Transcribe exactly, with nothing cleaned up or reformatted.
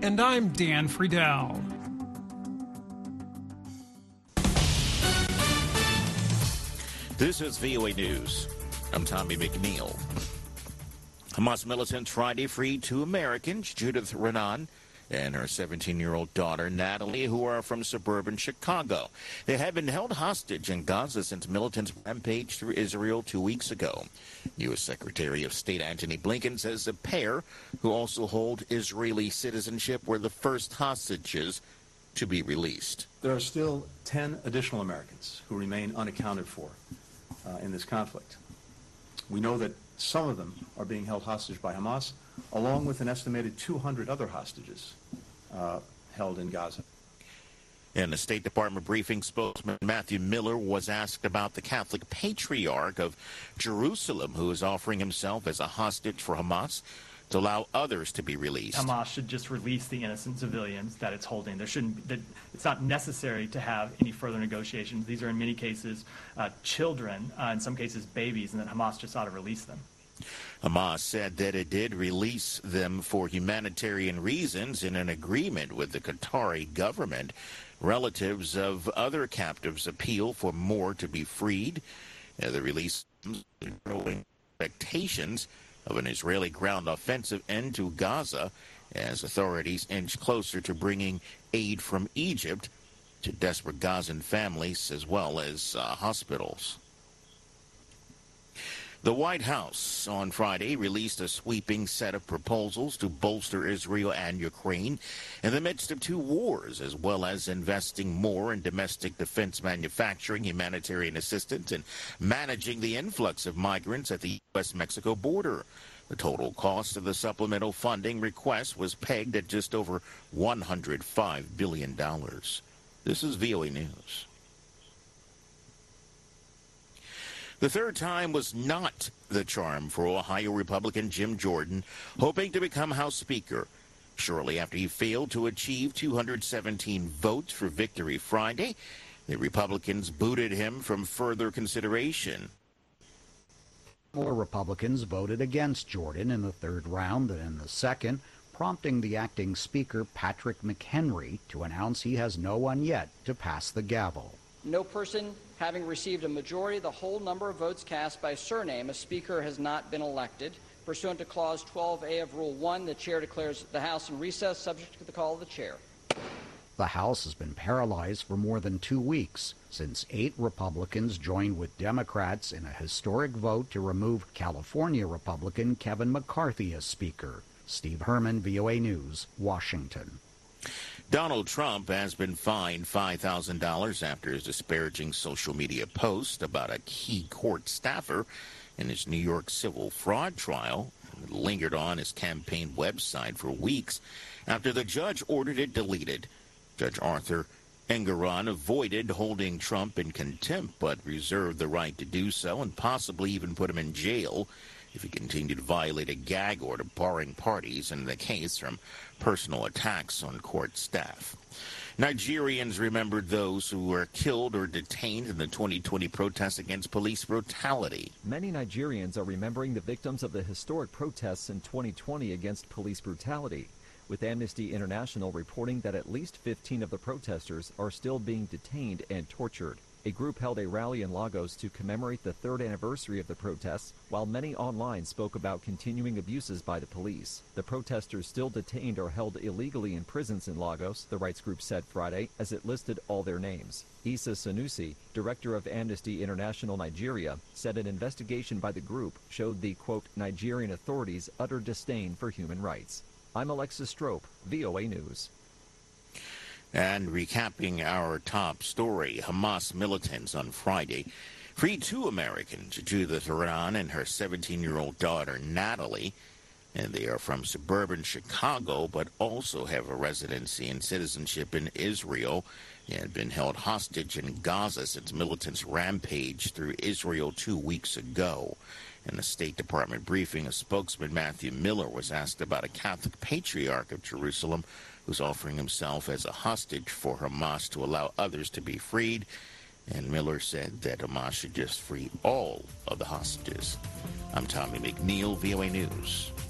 And I'm Dan Friedel. This is V O A News. I'm Tommy McNeil. Hamas militants Friday freed two Americans, Judith Renan and her seventeen-year-old daughter, Natalie, who are from suburban Chicago. They had been held hostage in Gaza since militants rampaged through Israel two weeks ago. U S. Secretary of State Antony Blinken says the pair, who also hold Israeli citizenship, were the first hostages to be released. There are still ten additional Americans who remain unaccounted for uh, in this conflict. We know that some of them are being held hostage by Hamas, along with an estimated two hundred other hostages uh, held in Gaza. In a State Department briefing, spokesman Matthew Miller was asked about the Catholic Patriarch of Jerusalem, who is offering himself as a hostage for Hamas to allow others to be released. Hamas should just release the innocent civilians that it's holding. There shouldn't. That it's not necessary to have any further negotiations. These are in many cases uh, children, uh, in some cases babies, and that Hamas just ought to release them. Hamas said that it did release them for humanitarian reasons in an agreement with the Qatari government. Relatives of other captives appeal for more to be freed. Uh, the release growing expectations of an Israeli ground offensive into Gaza as authorities inch closer to bringing aid from Egypt to desperate Gazan families as well as uh, hospitals. The White House on Friday released a sweeping set of proposals to bolster Israel and Ukraine in the midst of two wars, as well as investing more in domestic defense manufacturing, humanitarian assistance, and managing the influx of migrants at the U S Mexico border. The total cost of the supplemental funding request was pegged at just over one hundred five billion dollars. This is V O A News. The third time was not the charm for Ohio Republican Jim Jordan, hoping to become House Speaker. Shortly after he failed to achieve two hundred seventeen votes for victory Friday, the Republicans booted him from further consideration. More Republicans voted against Jordan in the third round than in the second, prompting the acting Speaker, Patrick McHenry, to announce he has no one yet to pass the gavel. No person having received a majority of the whole number of votes cast by surname, a speaker has not been elected. Pursuant to Clause twelve A of Rule one, the chair declares the House in recess, subject to the call of the chair. The House has been paralyzed for more than two weeks since eight Republicans joined with Democrats in a historic vote to remove California Republican Kevin McCarthy as Speaker. Steve Herman, V O A News, Washington. Donald Trump has been fined five thousand dollars after his disparaging social media post about a key court staffer in his New York civil fraud trial. It lingered on his campaign website for weeks after the judge ordered it deleted. Judge Arthur Engoron avoided holding Trump in contempt, but reserved the right to do so and possibly even put him in jail if he continued to violate a gag order barring parties in the case from personal attacks on court staff. Nigerians remembered those who were killed or detained in the twenty twenty protests against police brutality. Many Nigerians are remembering the victims of the historic protests in twenty twenty against police brutality, with Amnesty International reporting that at least fifteen of the protesters are still being detained and tortured. A group held a rally in Lagos to commemorate the third anniversary of the protests, while many online spoke about continuing abuses by the police. The protesters still detained are held illegally in prisons in Lagos, the rights group said Friday, as it listed all their names. Issa Sanusi, director of Amnesty International Nigeria, said an investigation by the group showed the, quote, Nigerian authorities' utter disdain for human rights. I'm Alexis Strope, V O A News. And recapping our top story, Hamas militants on Friday freed two Americans, Judith Renan and her seventeen-year-old daughter, Natalie. And they are from suburban Chicago, but also have a residency and citizenship in Israel and had been held hostage in Gaza since militants rampaged through Israel two weeks ago. In a State Department briefing, a spokesman, Matthew Miller, was asked about a Catholic Patriarch of Jerusalem who's offering himself as a hostage for Hamas to allow others to be freed. And Miller said that Hamas should just free all of the hostages. I'm Tommy McNeil, V O A News.